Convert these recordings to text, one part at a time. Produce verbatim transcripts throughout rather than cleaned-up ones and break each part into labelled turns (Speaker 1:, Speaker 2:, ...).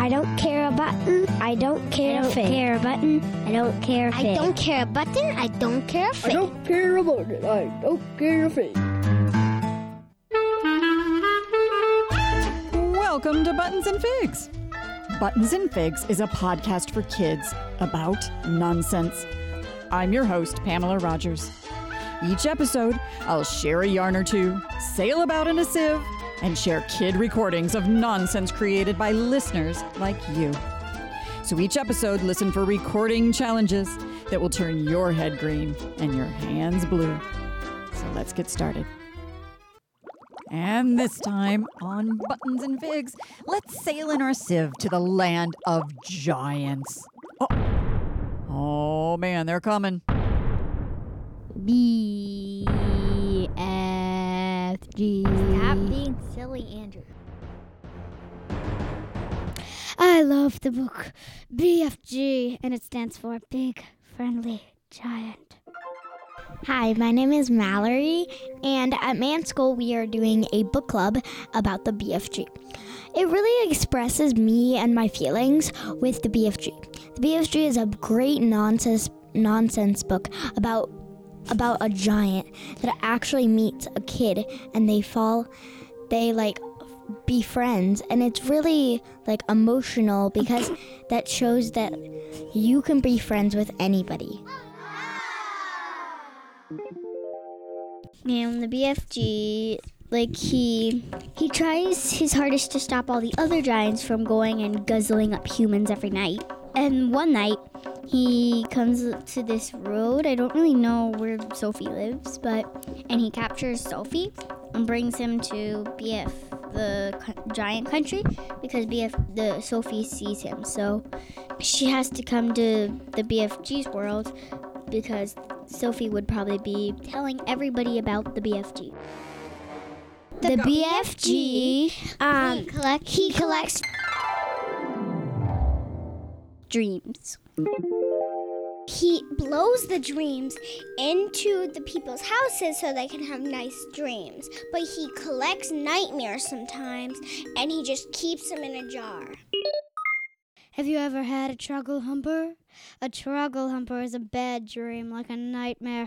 Speaker 1: I don't care a button. I don't care
Speaker 2: I don't
Speaker 1: a fig.
Speaker 2: care a button. I don't care a fig.
Speaker 1: I don't care a button. I don't care a fig.
Speaker 3: I don't care a button. I don't care a fig.
Speaker 4: Welcome to Buttons and Figs. Buttons and Figs is a podcast for kids about nonsense. I'm your host, Pamela Rogers. Each episode, I'll share a yarn or two, sail about in a sieve, and share kid recordings of nonsense created by listeners like you. So each episode, listen for recording challenges that will turn your head green and your hands blue. So let's get started. And this time on Buttons and Figs, let's sail in our sieve to the land of giants. Oh, oh man, they're coming.
Speaker 2: B F G.
Speaker 1: Stop being silly, Andrew.
Speaker 2: I love the book B F G, and it stands for Big Friendly Giant. Hi, my name is Mallory, and at Man School we are doing a book club about the B F G. It really expresses me and my feelings with the B F G. The B F G is a great nonsense nonsense book about about a giant that actually meets a kid, and they fall, they like be friends, and it's really like emotional because that shows that you can be friends with anybody. And the B F G, like he he tries his hardest to stop all the other giants from going and guzzling up humans every night. And one night, he comes to this road. I don't really know where Sophie lives, but and he captures Sophie and brings him to B F, the co- giant country, because B F the Sophie sees him. So she has to come to the B F G's world because Sophie would probably be telling everybody about the B F G. The, the B F G, um, he, collect, he collects dreams.
Speaker 1: He blows the dreams into the people's houses so they can have nice dreams. But he collects nightmares sometimes, and he just keeps them in a jar.
Speaker 2: Have you ever had a truggle humper? A truggle humper is a bad dream, like a nightmare.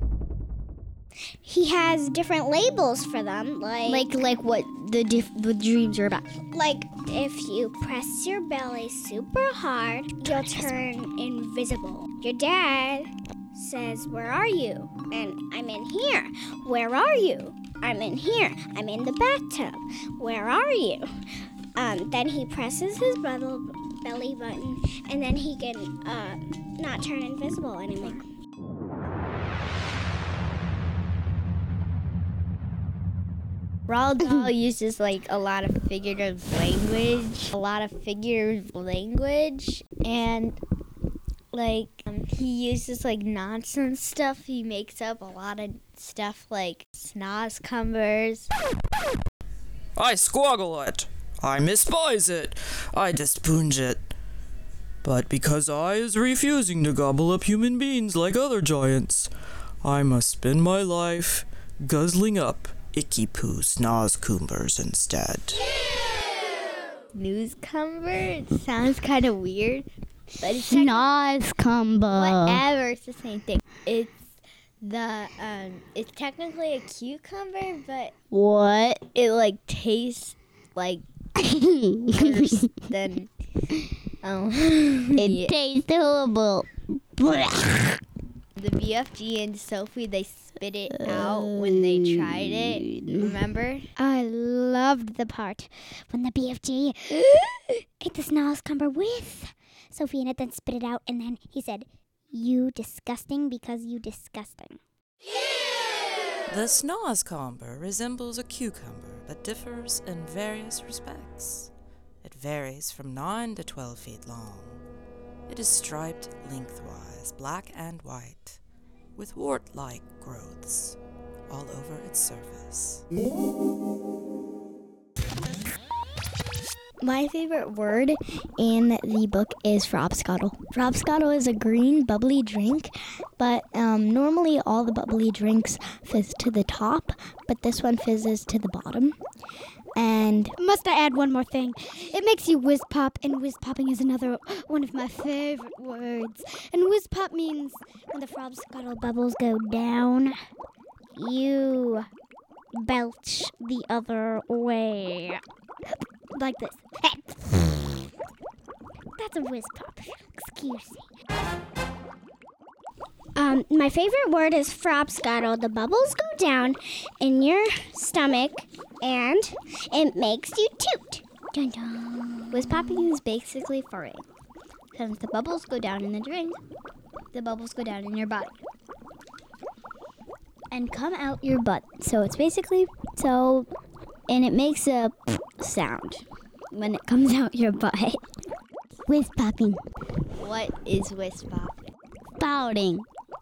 Speaker 1: He has different labels for them, like
Speaker 2: like like what the dif- the dreams are about.
Speaker 1: Like if you press your belly super hard, you'll turn invisible. Your dad says, "Where are you?" And I'm in here. Where are you? I'm in here. I'm in the bathtub. Where are you? Um, then he presses his belly belly button, and then he can uh, not turn invisible anymore.
Speaker 2: Roald Dahl uses like a lot of figurative language, a lot of figurative language, and like um, he uses like nonsense stuff. He makes up a lot of stuff like snozcumbers.
Speaker 5: I squoggle it. I mispise it. I dispunge it. But because I is refusing to gobble up human beings like other giants, I must spend my life guzzling up icky poo snozcumbers instead.
Speaker 2: Snozcumber? It sounds kind of weird, but it's
Speaker 1: Snozcumber.
Speaker 2: Whatever, it's the same thing. It's the um, it's technically a cucumber, but
Speaker 1: What?
Speaker 2: it like tastes like worse than oh.
Speaker 1: It
Speaker 2: Yeah.
Speaker 1: tastes horrible.
Speaker 2: The B F G and Sophie, they spit it out when they tried it. Remember?
Speaker 1: I loved the part when the B F G ate the snozcumber with Sophie in it, then spit it out, and then he said, "You disgusting because you disgusting."
Speaker 5: The snozcumber resembles a cucumber, but differs in various respects. It varies from nine to twelve feet long. It is striped lengthwise, black and white, with wart-like growths all over its surface.
Speaker 2: My favorite word in the book is frobscottle. Frobscottle is a green bubbly drink, but um, normally all the bubbly drinks fizz to the top, but this one fizzes to the bottom. And must I add one more thing? It makes you whiz pop, and whiz popping is another one of my favorite words. And whiz pop means when the frog scuttle bubbles go down, you belch the other way. Like this. That's a whiz pop. Excuse me.
Speaker 1: Um, my favorite word is frobscuttle. The bubbles go down in your stomach and it makes you toot.
Speaker 2: Dun dun. Whiz popping is basically farting. Because the bubbles go down in the drink, the bubbles go down in your body. And come out your butt. So it's basically, so, and it makes a sound when it comes out your butt. Whiz popping. What is whiz popping? Farting.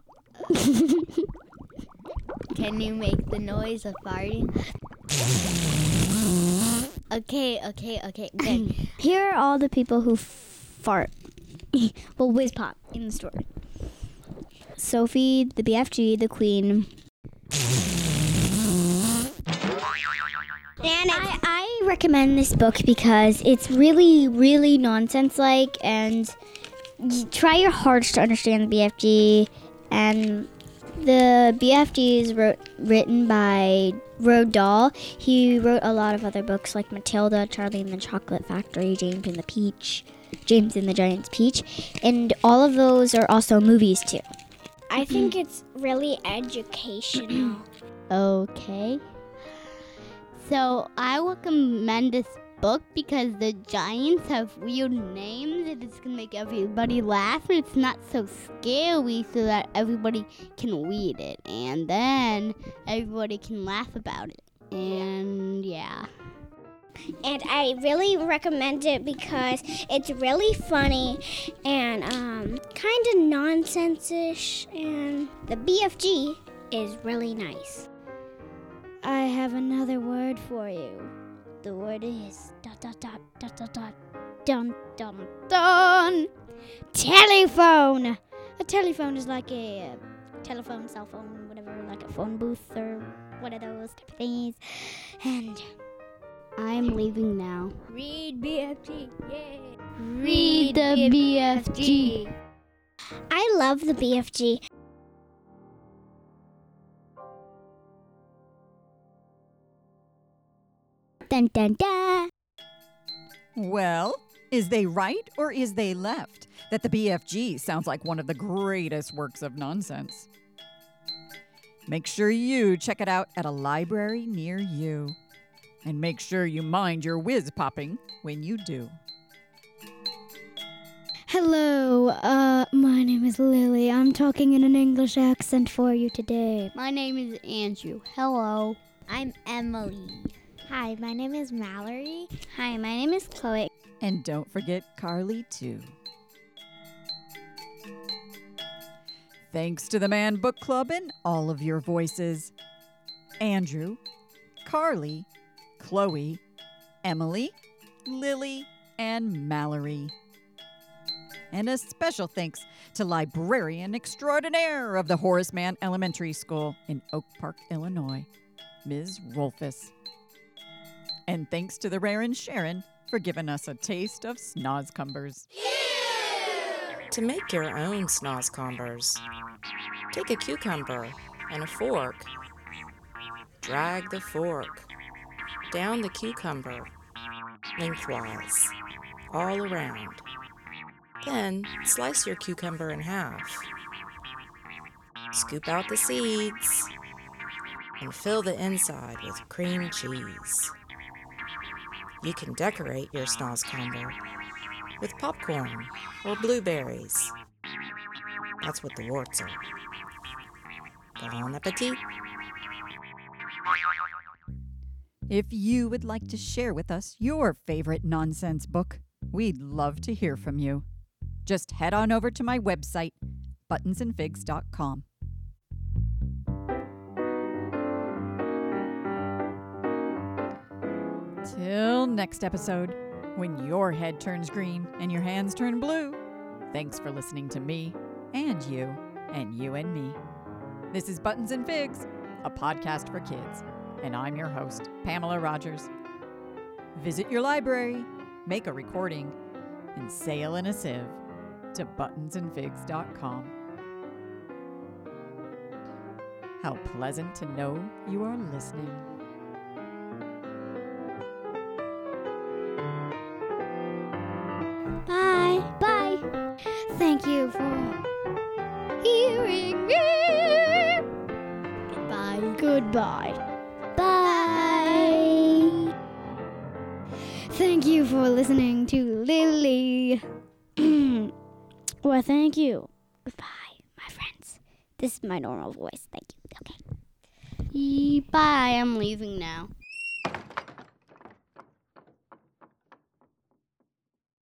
Speaker 2: Can you make the noise of farting? Okay, okay, okay. Good. Here are all the people who fart. Well, whiz pop in the story. Sophie, the B F G, the Queen.
Speaker 1: And
Speaker 2: I, I recommend this book because it's really, really nonsense-like, and you try your hardest to understand the B F G. And the B F G is wrote, written by Roald Dahl. He wrote a lot of other books like Matilda, Charlie and the Chocolate Factory, James and the Peach, James and the Giant's Peach, and all of those are also movies too.
Speaker 1: I think it's really educational.
Speaker 2: Okay. So I recommend this book because the giants have weird names and it's going to make everybody laugh, and it's not so scary so that everybody can read it. And then everybody can laugh about it. And yeah.
Speaker 1: And I really recommend it because it's really funny and um, kind of nonsense-ish. And the B F G is really nice.
Speaker 2: I have another word for you. The word is dot dot dot dot dot dot dun dun dun. Telephone. A telephone is like a uh, telephone, cell phone, whatever, like a phone booth or one of those type of things. And I'm leaving now.
Speaker 3: Read B F G, yay!
Speaker 2: Read the B F G.
Speaker 1: I love the B F G.
Speaker 2: Dun dun dun.
Speaker 4: Well, is they right or is they left that the B F G sounds like one of the greatest works of nonsense? Make sure you check it out at a library near you. And make sure you mind your whiz popping when you do.
Speaker 2: Hello, uh, my name is Lily. I'm talking in an English accent for you today. My name is Andrew. Hello. I'm Emily.
Speaker 1: Hi, my name is Mallory.
Speaker 2: Hi, my name is Chloe.
Speaker 4: And don't forget Carly, too. Thanks to the Man Book Club and all of your voices. Andrew, Carly, Chloe, Emily, Lily, and Mallory. And a special thanks to librarian extraordinaire of the Horace Mann Elementary School in Oak Park, Illinois, Miz Rolfus. And thanks to the Rare and Sharon for giving us a taste of snozcumbers.
Speaker 5: To make your own snozcumbers, take a cucumber and a fork. Drag the fork down the cucumber lengthwise, all around. Then slice your cucumber in half. Scoop out the seeds and fill the inside with cream cheese. You can decorate your snozcumber with popcorn or blueberries. That's what the warts are. Bon appetit!
Speaker 4: If you would like to share with us your favorite nonsense book, we'd love to hear from you. Just head on over to my website, buttons and figs dot com. Till next episode, when your head turns green and your hands turn blue. Thanks for listening to me and you and you and me. This is Buttons and Figs, a podcast for kids. And I'm your host, Pamela Rogers. Visit your library, make a recording, and sail in a sieve to buttons and figs dot com. How pleasant to know you are listening.
Speaker 2: Bye. Bye. Thank you for hearing me. Goodbye. Goodbye. Bye. Thank you for listening to Lily. Well, thank you. Goodbye, my friends. This is my normal voice. Thank you. Okay. Bye. I'm leaving now.